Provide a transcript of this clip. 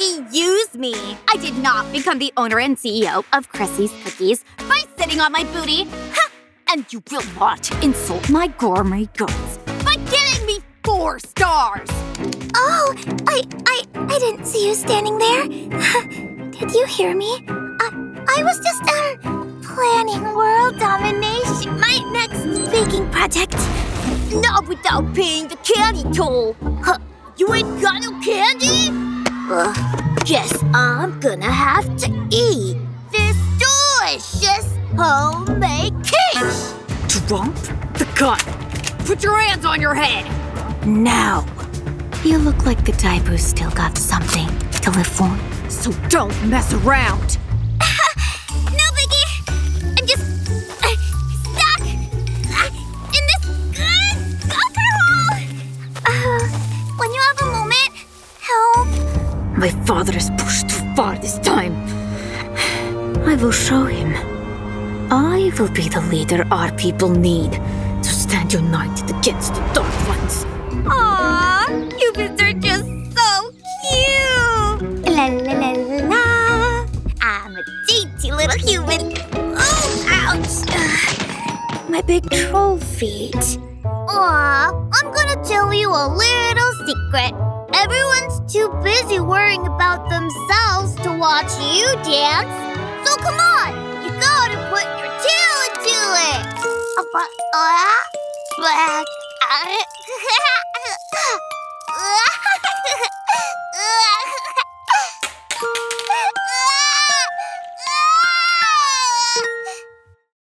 Excuse me. I did not become the owner and CEO of Cressy's Cookies by sitting on my booty. Ha! And you will not insult my gourmet goods by giving me 4 stars. Oh, I didn't see you standing there. Did you hear me? I was just, planning world domination, my next baking project. Not without paying the candy toll. Huh, you ain't got no candy? Guess I'm gonna have to eat this delicious homemade quiche. Drop the gun. Put your hands on your head. Now. You look like the type who's still got something to live for. So don't mess around. No, Biggie. I'm just stuck in this soccer hole. When you have a moment, help. My father has pushed too far this time. I will show him. I will be the leader our people need to stand united against the Dark Ones. Aww, humans are just so cute. La la la la la. I'm a dainty little human. Oh, ouch. My big troll feet. Aw, I'm gonna tell you a little secret. Everyone's too busy worrying about themselves to watch you dance. So come on, you gotta put your tail into it.